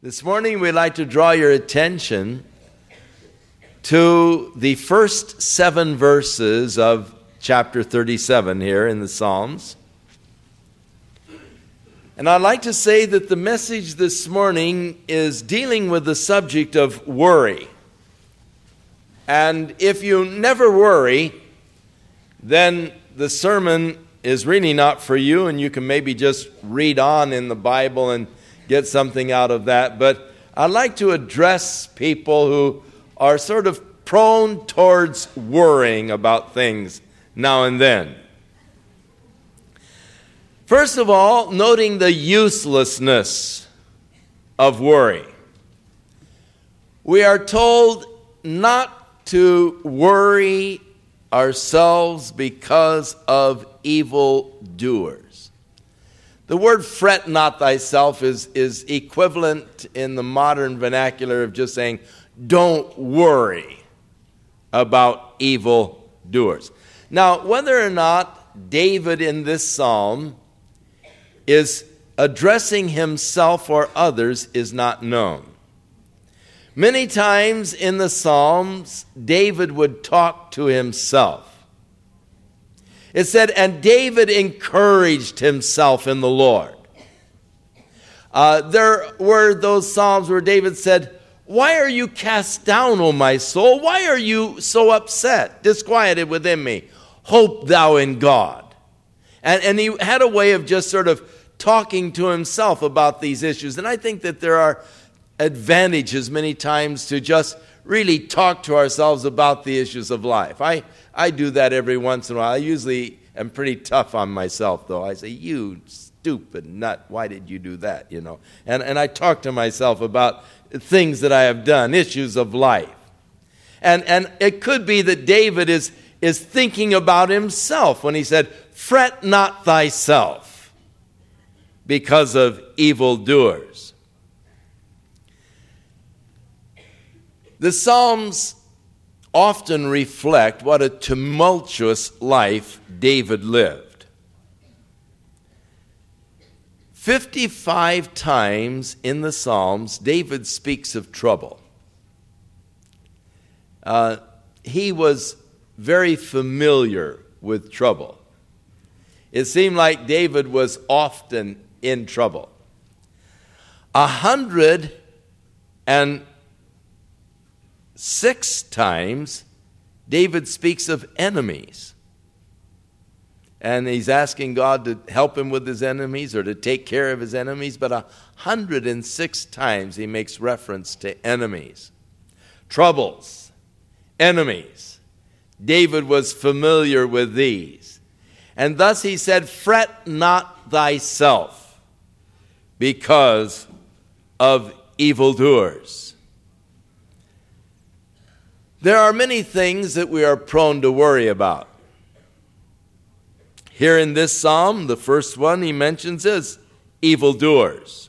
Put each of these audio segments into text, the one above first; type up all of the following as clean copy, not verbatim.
This morning we'd like to draw your attention to the first 7 verses of chapter 37 here in the Psalms. And I'd like to say that the message this morning is dealing with the subject of worry. And if you never worry, then the sermon is really not for you, and you can maybe just read on in the Bible and get something out of that. But I'd like to address people who are sort of prone towards worrying about things now and then. First of all, noting the uselessness of worry. We are told not to worry ourselves because of evildoers. The word fret not thyself is equivalent in the modern vernacular of just saying, don't worry about evildoers. Now, whether or not David in this psalm is addressing himself or others is not known. Many times in the Psalms, David would talk to himself. It said, and David encouraged himself in the Lord. There were those Psalms where David said, why are you cast down, O my soul? Why are you so upset, disquieted within me? Hope thou in God. And he had a way of just sort of talking to himself about these issues. And I think that there are advantages many times to just really talk to ourselves about the issues of life. I do that every once in a while. I usually am pretty tough on myself, though. I say, you stupid nut, why did you do that, And I talk to myself about things that I have done, issues of life. And it could be that David is thinking about himself when he said, fret not thyself because of evildoers. The Psalms often reflect what a tumultuous life David lived. 55 times in the Psalms, David speaks of trouble. He was very familiar with trouble. It seemed like David was often in trouble. 106 times, David speaks of enemies. And he's asking God to help him with his enemies or to take care of his enemies. But 106 times he makes reference to enemies. Troubles, enemies. David was familiar with these. And thus he said, fret not thyself because of evildoers. There are many things that we are prone to worry about. Here in this psalm, the first one he mentions is evildoers.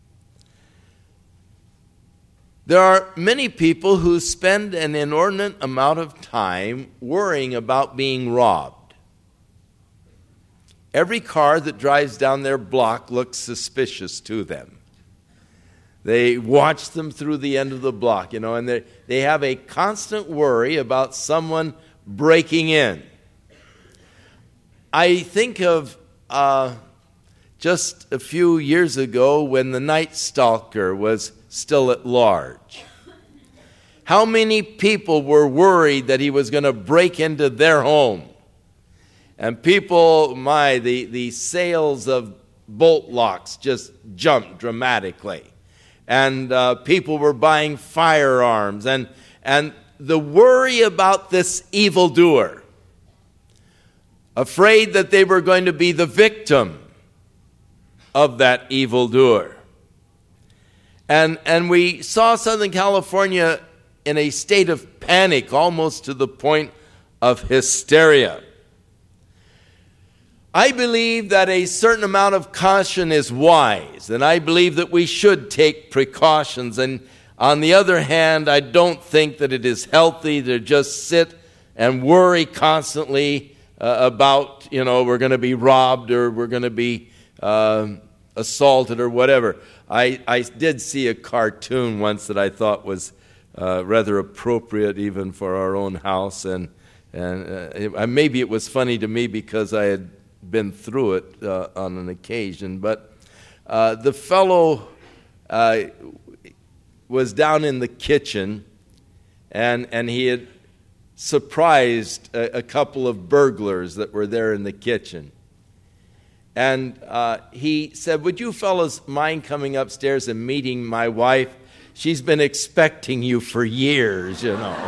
There are many people who spend an inordinate amount of time worrying about being robbed. Every car that drives down their block looks suspicious to them. They watch them through the end of the block, and they have a constant worry about someone breaking in. I think of just a few years ago when the Night Stalker was still at large. How many people were worried that he was going to break into their home? And people, the sales of bolt locks just jumped dramatically. And people were buying firearms. And the worry about this evildoer, afraid that they were going to be the victim of that evildoer. And we saw Southern California in a state of panic, almost to the point of hysteria. I believe that a certain amount of caution is wise, and I believe that we should take precautions. And on the other hand, I don't think that it is healthy to just sit and worry constantly about, we're going to be robbed or we're going to be assaulted or whatever. I did see a cartoon once that I thought was rather appropriate even for our own house, and maybe it was funny to me because I had been through it on an occasion. But the fellow was down in the kitchen, and he had surprised a couple of burglars that were there in the kitchen. And he said, "Would you fellows mind coming upstairs and meeting my wife? She's been expecting you for years, you know."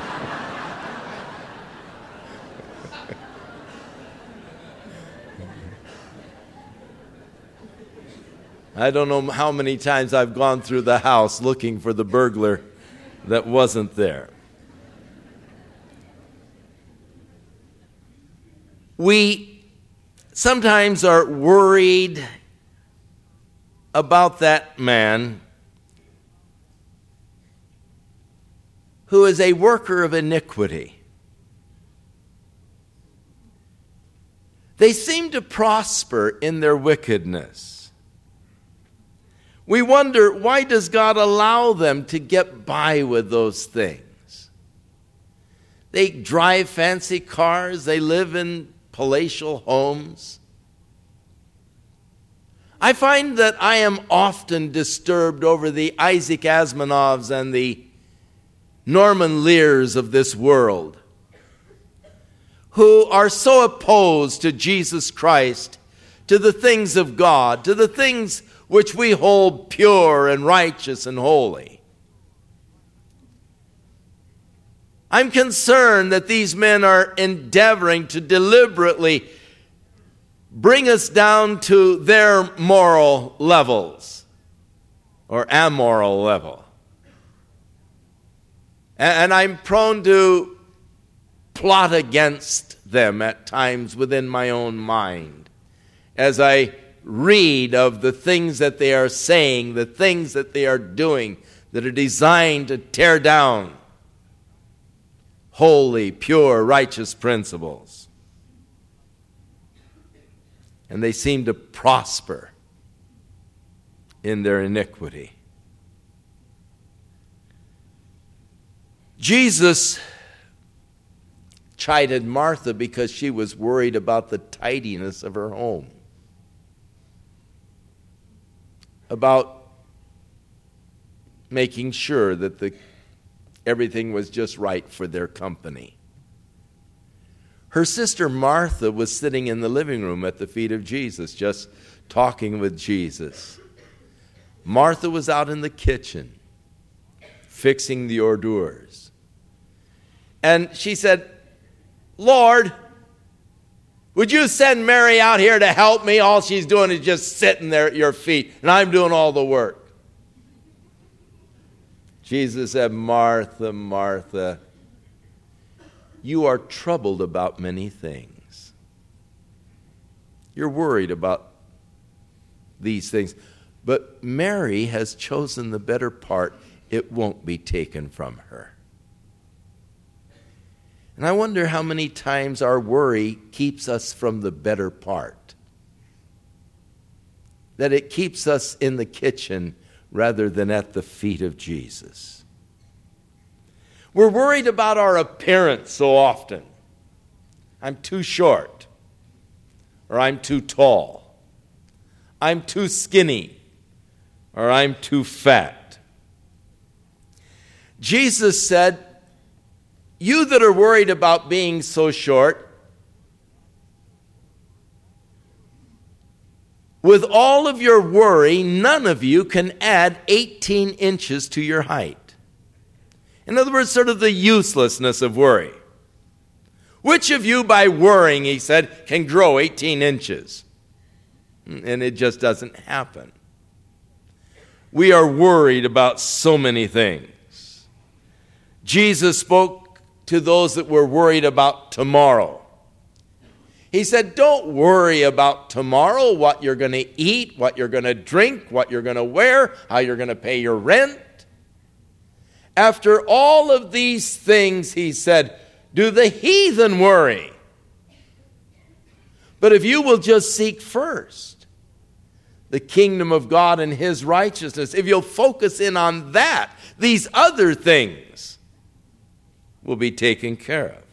I don't know how many times I've gone through the house looking for the burglar that wasn't there. We sometimes are worried about that man who is a worker of iniquity. They seem to prosper in their wickedness. We wonder, why does God allow them to get by with those things? They drive fancy cars, they live in palatial homes. I find that I am often disturbed over the Isaac Asimovs and the Norman Lears of this world, who are so opposed to Jesus Christ, to the things of God, to the things which we hold pure and righteous and holy. I'm concerned that these men are endeavoring to deliberately bring us down to their moral levels or amoral level. And I'm prone to plot against them at times within my own mind as I read of the things that they are saying, the things that they are doing that are designed to tear down holy, pure, righteous principles. And they seem to prosper in their iniquity. Jesus chided Martha because she was worried about the tidiness of her home, about making sure that everything was just right for their company. Her sister Martha was sitting in the living room at the feet of Jesus, just talking with Jesus. Martha was out in the kitchen, fixing the hors d'oeuvres. And she said, "Lord, would you send Mary out here to help me? All she's doing is just sitting there at your feet, and I'm doing all the work." Jesus said, "Martha, Martha, you are troubled about many things. You're worried about these things. But Mary has chosen the better part. It won't be taken from her." And I wonder how many times our worry keeps us from the better part. That it keeps us in the kitchen rather than at the feet of Jesus. We're worried about our appearance so often. I'm too short, or I'm too tall. I'm too skinny, or I'm too fat. Jesus said, "You that are worried about being so short, with all of your worry, none of you can add 18 inches to your height." In other words, sort of the uselessness of worry. Which of you, by worrying, he said, can grow 18 inches? And it just doesn't happen. We are worried about so many things. Jesus spoke to those that were worried about tomorrow. He said, "Don't worry about tomorrow, what you're going to eat, what you're going to drink, what you're going to wear, how you're going to pay your rent. After all of these things," he said, "do the heathen worry. But if you will just seek first the kingdom of God and his righteousness, if you'll focus in on that, these other things will be taken care of.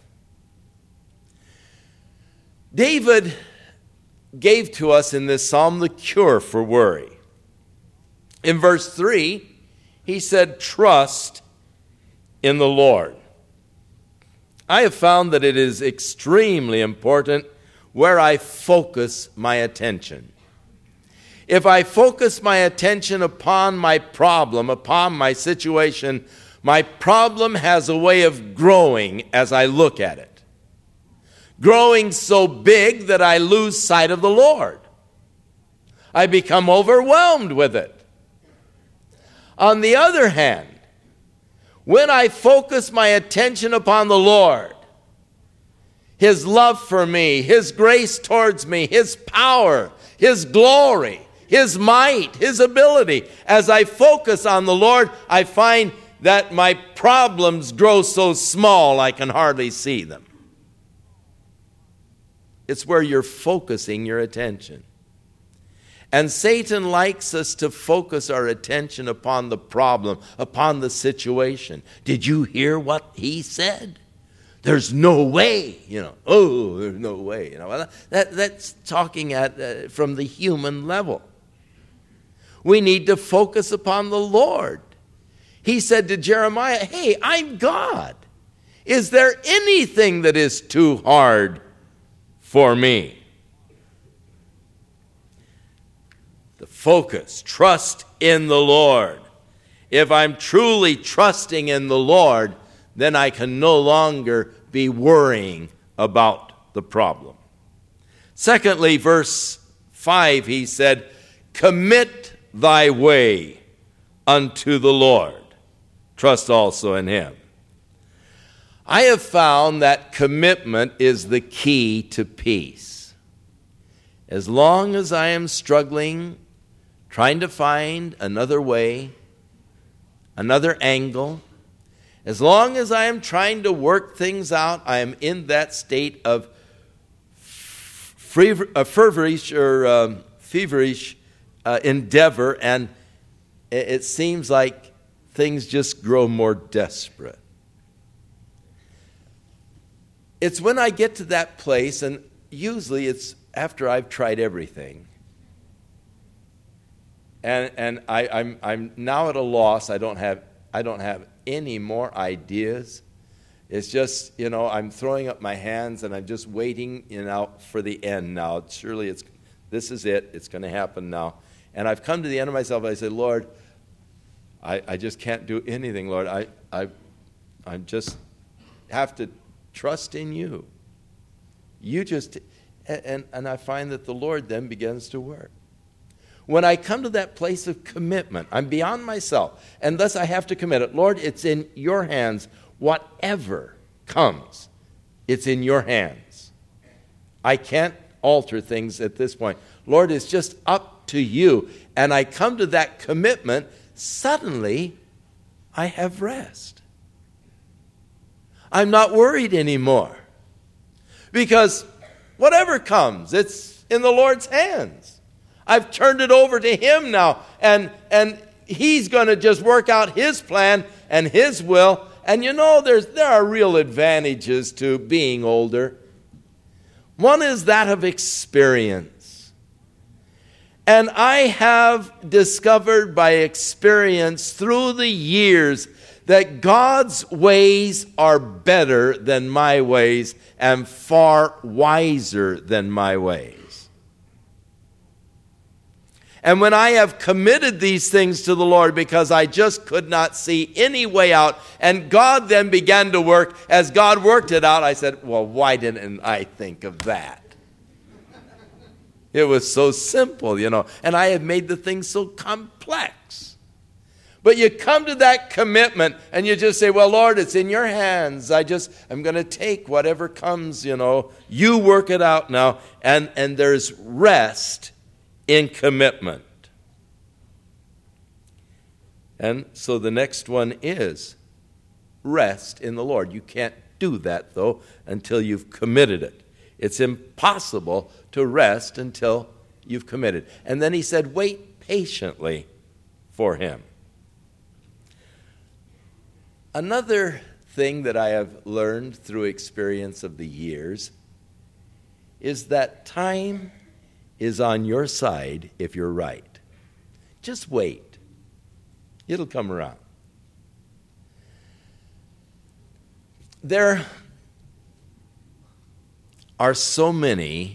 David gave to us in this psalm the cure for worry. In verse 3, he said, "Trust in the Lord." I have found that it is extremely important where I focus my attention. If I focus my attention upon my problem, upon my situation, my problem has a way of growing as I look at it. Growing so big that I lose sight of the Lord. I become overwhelmed with it. On the other hand, when I focus my attention upon the Lord, his love for me, his grace towards me, his power, his glory, his might, his ability, as I focus on the Lord, I find that my problems grow so small I can hardly see them. It's where you're focusing your attention. And Satan likes us to focus our attention upon the problem, upon the situation. Did you hear what he said? There's no way, Oh, there's no way, That's talking from the human level. We need to focus upon the Lord. He said to Jeremiah, "Hey, I'm God. Is there anything that is too hard for me?" The focus, trust in the Lord. If I'm truly trusting in the Lord, then I can no longer be worrying about the problem. Secondly, verse 5, he said, "Commit thy way unto the Lord. Trust also in him." I have found that commitment is the key to peace. As long as I am struggling, trying to find another way, another angle, as long as I am trying to work things out, I am in that state of feverish endeavor, and it seems like things just grow more desperate. It's when I get to that place, and usually it's after I've tried everything, and I'm now at a loss. I don't have any more ideas. It's just, I'm throwing up my hands and I'm just waiting, for the end now. Surely this is it. It's going to happen now. And I've come to the end of myself. I say, "Lord, I just can't do anything, Lord. I just have to trust in you. You just," and I find that the Lord then begins to work. When I come to that place of commitment, I'm beyond myself, and thus I have to commit it. Lord, it's in your hands. Whatever comes, it's in your hands. I can't alter things at this point. Lord, it's just up to you. And I come to that commitment, suddenly I have rest. I'm not worried anymore. Because whatever comes, it's in the Lord's hands. I've turned it over to him now, and he's going to just work out his plan and his will. And there are real advantages to being older. One is that of experience. And I have discovered by experience through the years that God's ways are better than my ways and far wiser than my ways. And when I have committed these things to the Lord because I just could not see any way out, and God then began to work, as God worked it out, I said, "Well, why didn't I think of that?" It was so simple, and I have made the thing so complex. But you come to that commitment and you just say, "Well, Lord, it's in your hands. I'm going to take whatever comes, You work it out now." And there's rest in commitment. And so the next one is rest in the Lord. You can't do that, though, until you've committed it. It's impossible to rest until you've committed. And then he said, wait patiently for him. Another thing that I have learned through experience of the years is that time is on your side if you're right. Just wait. It'll come around. There are so many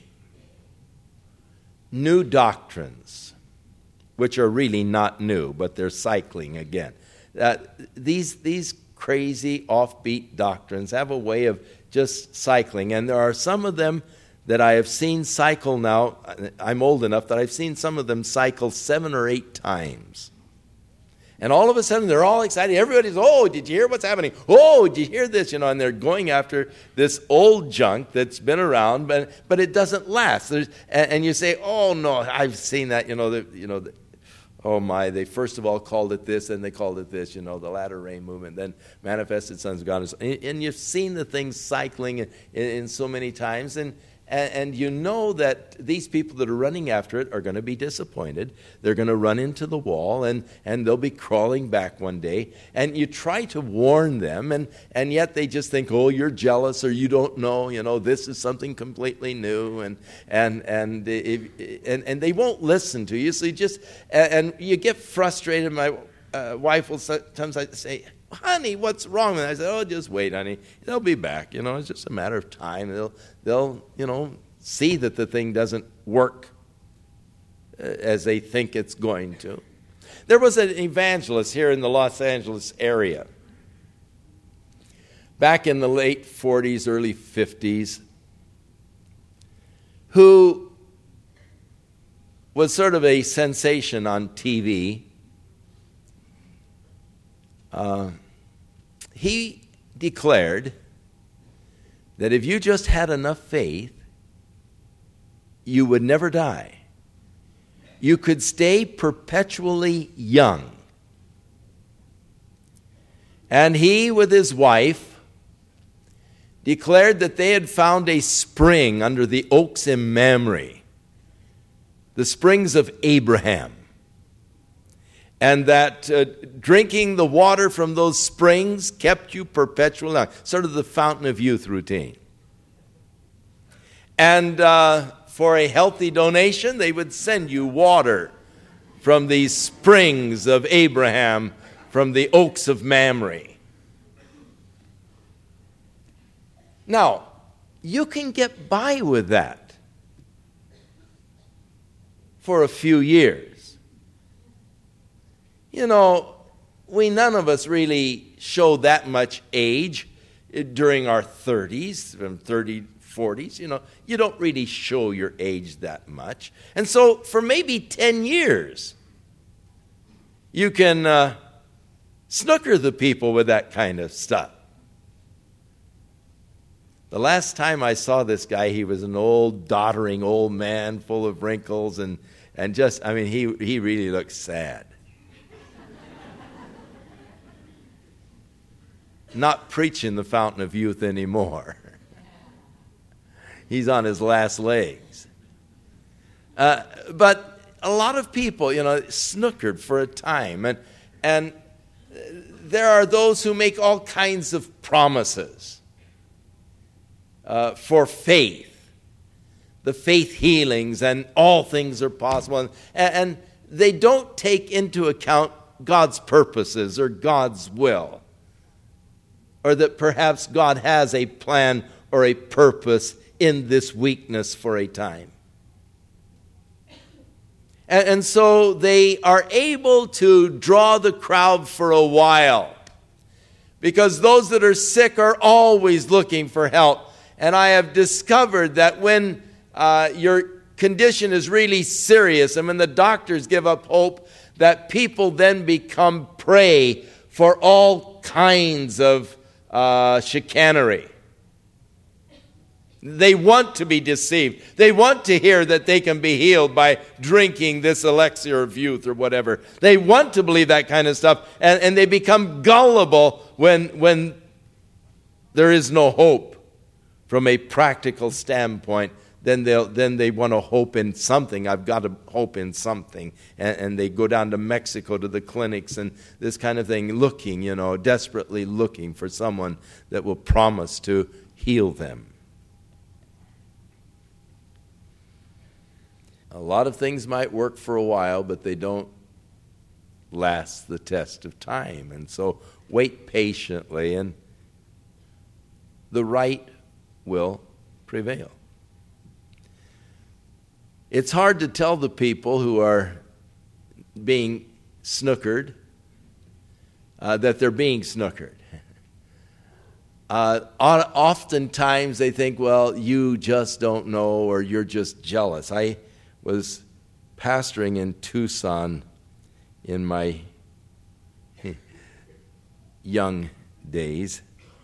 new doctrines, which are really not new, but they're cycling again. These crazy offbeat doctrines have a way of just cycling, and there are some of them that I have seen cycle now. I'm old enough that I've seen some of them cycle 7 or 8 times. And all of a sudden, they're all excited. Everybody's, oh, did you hear what's happening? Oh, did you hear this? And they're going after this old junk that's been around, but it doesn't last. And you say, oh, no, I've seen that. Oh, my, they first of all called it this, then they called it this, the latter rain movement, then manifested sons of God. And you've seen the things cycling in so many times, and you know that these people that are running after it are going to be disappointed. They're going to run into the wall, and they'll be crawling back one day. And you try to warn them, and yet they just think, oh, you're jealous, or you don't know, this is something completely new, and they won't listen to you. So you just, and you get frustrated. My wife will sometimes say, honey, what's wrong? And I said, oh, just wait, honey. They'll be back. It's just a matter of time. They'll see that the thing doesn't work as they think it's going to. There was an evangelist here in the Los Angeles area back in the late 40s, early 50s, who was sort of a sensation on TV. He declared that if you just had enough faith, you would never die. You could stay perpetually young. And he, with his wife, declared that they had found a spring under the oaks in Mamre, the springs of Abraham. And that drinking the water from those springs kept you perpetually young, sort of the fountain of youth routine. And for a healthy donation, they would send you water from these springs of Abraham, from the oaks of Mamre. Now, you can get by with that for a few years. None of us really show that much age during our 30s, from 30, 40s. You don't really show your age that much. And so for maybe 10 years, you can snooker the people with that kind of stuff. The last time I saw this guy, he was an old, doddering old man full of wrinkles and just, he really looked sad. Not preaching the fountain of youth anymore. He's on his last legs. But a lot of people, snookered for a time. And there are those who make all kinds of promises for faith. The faith healings and all things are possible. And they don't take into account God's purposes or God's will. Or that perhaps God has a plan or a purpose in this weakness for a time. And so they are able to draw the crowd for a while. Because those that are sick are always looking for help. And I have discovered that when your condition is really serious and when the doctors give up hope, that people then become prey for all kinds of chicanery. They want to be deceived. They want to hear that they can be healed by drinking this elixir of youth or whatever. They want to believe that kind of stuff, and they become gullible when there is no hope from a practical standpoint then they want to hope in something. I've got to hope in something. And they go down to Mexico to the clinics and this kind of thing, looking, desperately looking for someone that will promise to heal them. A lot of things might work for a while, but they don't last the test of time. And so wait patiently, and the right will prevail. It's hard to tell the people who are being snookered that they're being snookered. Oftentimes they think, well, you just don't know, or you're just jealous. I was pastoring in Tucson in my young days.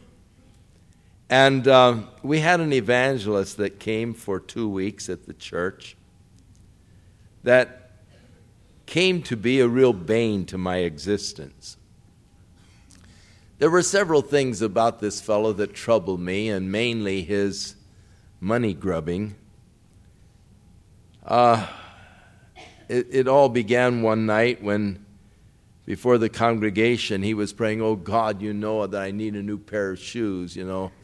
And we had an evangelist that came for 2 weeks at the church that came to be a real bane to my existence. There were several things about this fellow that troubled me, and mainly his money grubbing. It all began one night when, before the congregation, he was praying, "Oh God, you know that I need a new pair of shoes,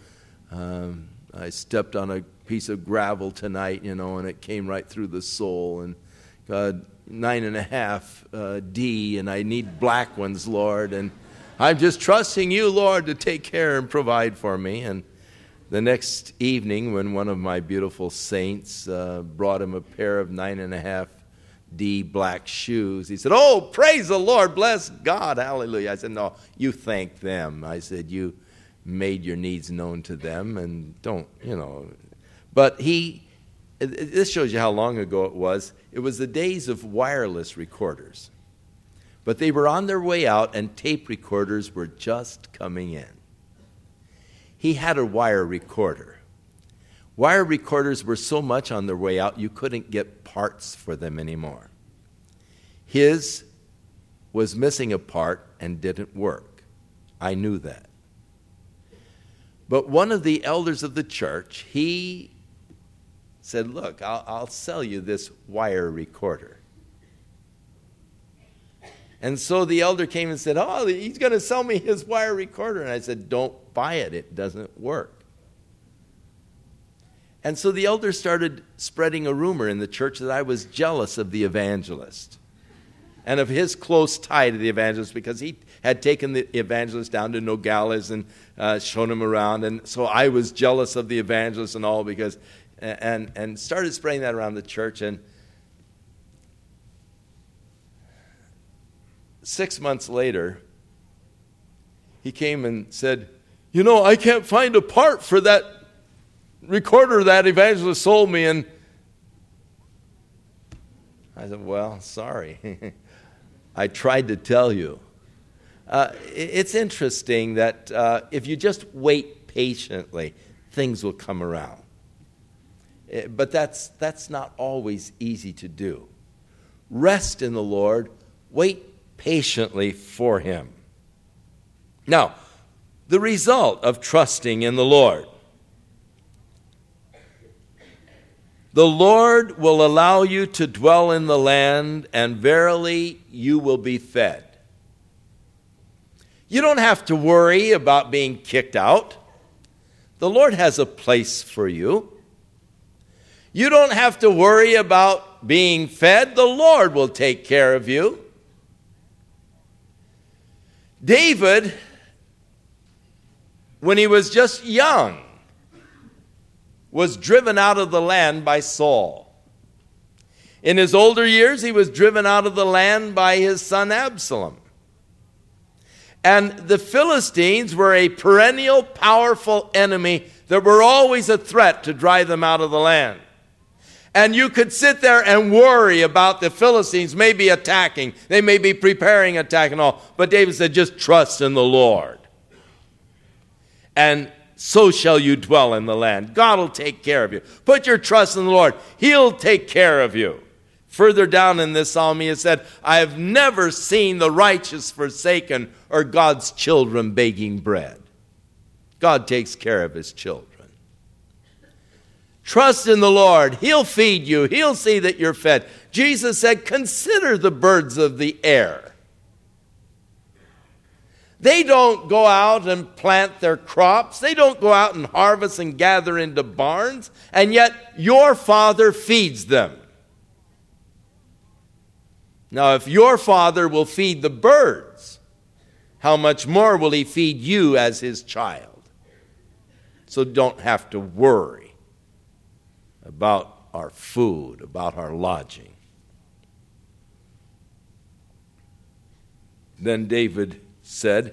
I stepped on a piece of gravel tonight, and it came right through the sole, and God, 9.5 D, and I need black ones, Lord, and I'm just trusting you, Lord, to take care and provide for me." And the next evening, when one of my beautiful saints brought him a pair of 9.5 D black shoes, he said, "Oh, praise the Lord, bless God, hallelujah." I said, "No, you thank them." I said, "You made your needs known to them, and don't, But this shows you how long ago it was. It was the days of wireless recorders. But they were on their way out, and tape recorders were just coming in. He had a wire recorder. Wire recorders were so much on their way out, you couldn't get parts for them anymore. His was missing a part and didn't work. I knew that. But one of the elders of the church, he said, "Look, I'll sell you this wire recorder." And so the elder came and said, "Oh, he's going to sell me his wire recorder." And I said, "Don't buy it. It doesn't work." And so the elder started spreading a rumor in the church that I was jealous of the evangelist and of his close tie to the evangelist, because he had taken the evangelist down to Nogales and shown him around. And so I was jealous of the evangelist and all, because and started spreading that around the church. And 6 months later, he came and said, "I can't find a part for that recorder that evangelist sold me." And I said, "Well, sorry. I tried to tell you." It's interesting that if you just wait patiently, things will come around. But that's not always easy to do. Rest in the Lord. Wait patiently for Him. Now, the result of trusting in the Lord. The Lord will allow you to dwell in the land, and verily you will be fed. You don't have to worry about being kicked out. The Lord has a place for you. You don't have to worry about being fed. The Lord will take care of you. David, when he was just young, was driven out of the land by Saul. In his older years, he was driven out of the land by his son Absalom. And the Philistines were a perennial, powerful enemy that were always a threat to drive them out of the land. And you could sit there and worry about the Philistines maybe attacking. They may be preparing attack and all. But David said, just trust in the Lord. And so shall you dwell in the land. God will take care of you. Put your trust in the Lord. He'll take care of you. Further down in this psalm, he said, I have never seen the righteous forsaken or God's children begging bread. God takes care of his children. Trust in the Lord. He'll feed you. He'll see that you're fed. Jesus said, consider the birds of the air. They don't go out and plant their crops. They don't go out and harvest and gather into barns. And yet your Father feeds them. Now, if your Father will feed the birds, how much more will He feed you as His child? So don't have to worry about our food, about our lodging. Then David said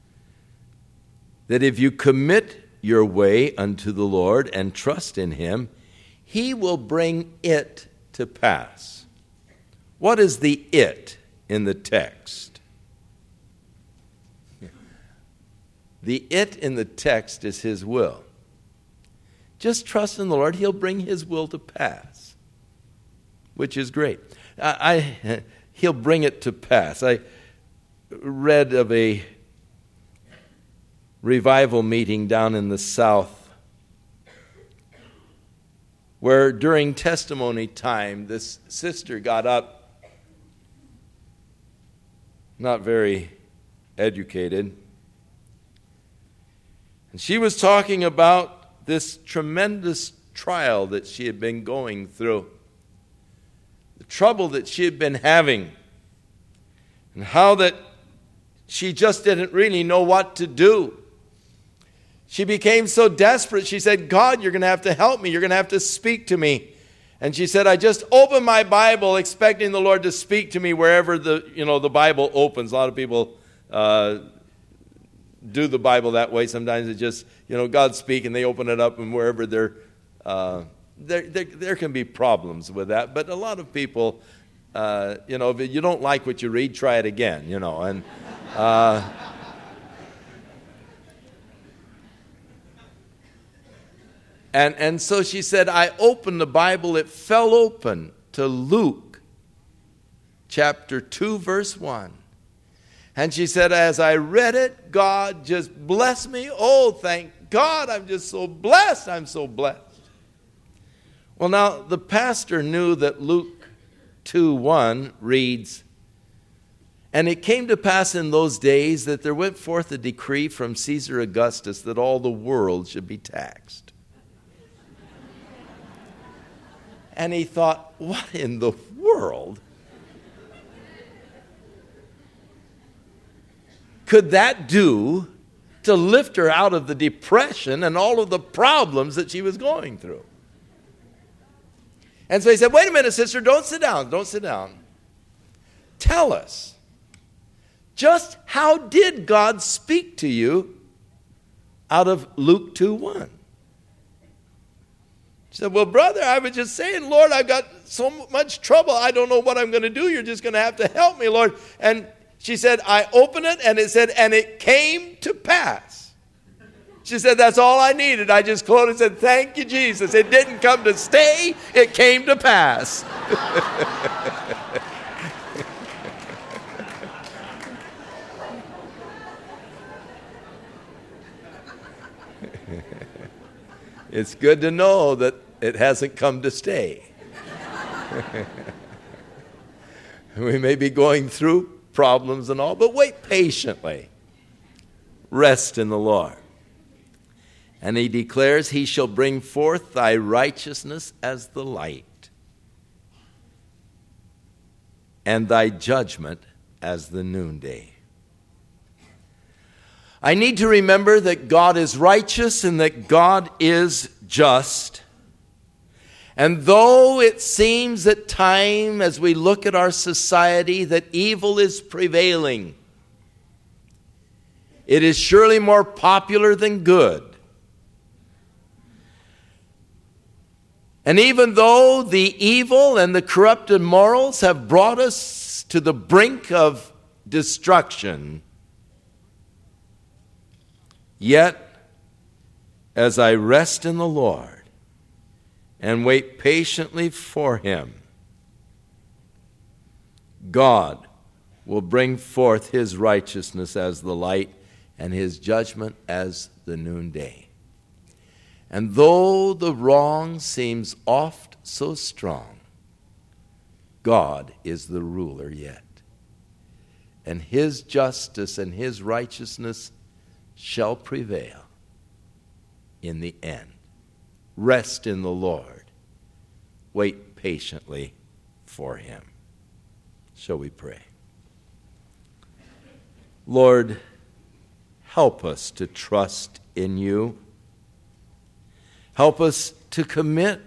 that if you commit your way unto the Lord and trust in Him, He will bring it to pass. What is the it in the text? The it in the text is His will. Just trust in the Lord, He'll bring His will to pass, which is great. He'll bring it to pass. I read of a revival meeting down in the South where during testimony time this sister got up, not very educated, and she was talking about this tremendous trial that she had been going through, the trouble that she had been having, and how that she just didn't really know what to do. She became so desperate, she said, God, you're going to have to help me. You're going to have to speak to me. And she said, I just opened my Bible expecting the Lord to speak to me wherever the Bible opens. A lot of people do the Bible that way. Sometimes it just, God speak and they open it up, and wherever there can be problems with that. But a lot of people, if you don't like what you read, try it again, and And so she said, I opened the Bible, it fell open to Luke chapter 2, verse 1. And she said, as I read it, God just blessed me. Oh, thank God, I'm just so blessed. I'm so blessed. Well, now, the pastor knew that Luke 2:1 reads, and it came to pass in those days that there went forth a decree from Caesar Augustus that all the world should be taxed. And he thought, what in the world could that do to lift her out of the depression and all of the problems that she was going through? And so he said, wait a minute, sister, don't sit down. Tell us, just how did God speak to you out of Luke 2:1? She said, well, brother, I was just saying, Lord, I've got so much trouble. I don't know what I'm going to do. You're just going to have to help me, Lord. And she said, I opened it, and it said, and it came to pass. She said, that's all I needed. I just closed and said, thank you, Jesus. It didn't come to stay. It came to pass. It's good to know that it hasn't come to stay. We may be going through problems and all, but wait patiently. Rest in the Lord. And he declares, he shall bring forth thy righteousness as the light, and thy judgment as the noonday. I need to remember that God is righteous and that God is just. And though it seems at times as we look at our society that evil is prevailing, it is surely more popular than good. And even though the evil and the corrupted morals have brought us to the brink of destruction, yet, as I rest in the Lord and wait patiently for Him, God will bring forth His righteousness as the light and His judgment as the noonday. And though the wrong seems oft so strong, God is the ruler yet. And his justice and his righteousness shall prevail in the end. Rest in the Lord. Wait patiently for him. Shall we pray? Lord, help us to trust in you. Help us to commit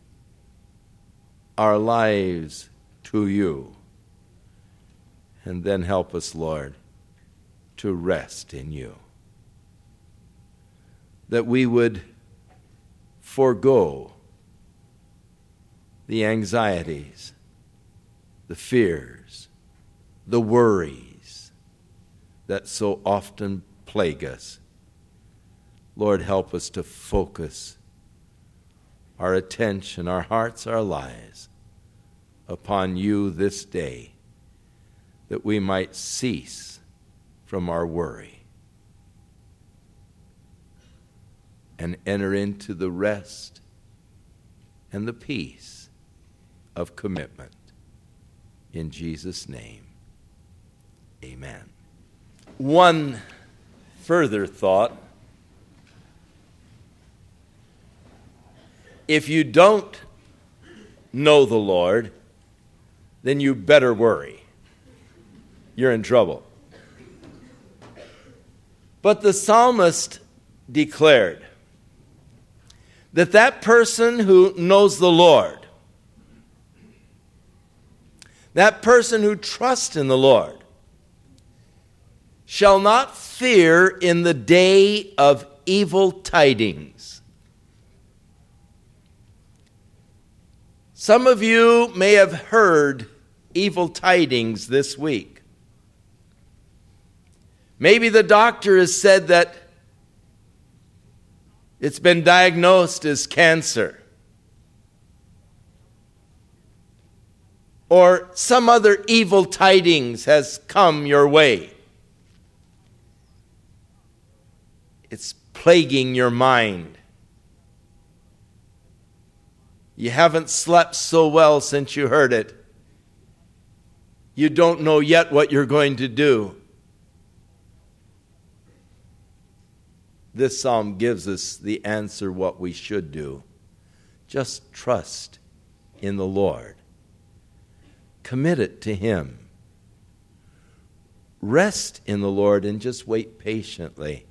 our lives to you. And then help us, Lord, to rest in you. That we would forego the anxieties, the fears, the worries that so often plague us. Lord, help us to focus our attention, our hearts, our lives upon you this day, that we might cease from our worry and enter into the rest and the peace of commitment. In Jesus' name, amen. One further thought. If you don't know the Lord, then you better worry. You're in trouble. But the psalmist declared that person who knows the Lord, that person who trusts in the Lord, shall not fear in the day of evil tidings. Some of you may have heard evil tidings this week. Maybe the doctor has said that it's been diagnosed as cancer. Or some other evil tidings has come your way. It's plaguing your mind. You haven't slept so well since you heard it. You don't know yet what you're going to do. This psalm gives us the answer what we should do. Just trust in the Lord. Commit it to him. Rest in the Lord and just wait patiently.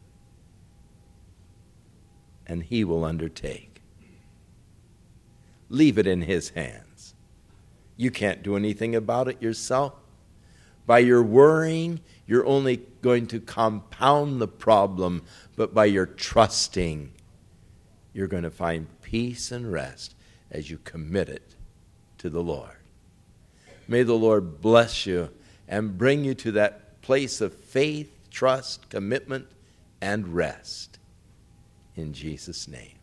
And he will undertake. Leave it in his hands. You can't do anything about it yourself. By your worrying, you're only going to compound the problem, but by your trusting, you're going to find peace and rest as you commit it to the Lord. May the Lord bless you and bring you to that place of faith, trust, commitment, and rest. In Jesus' name.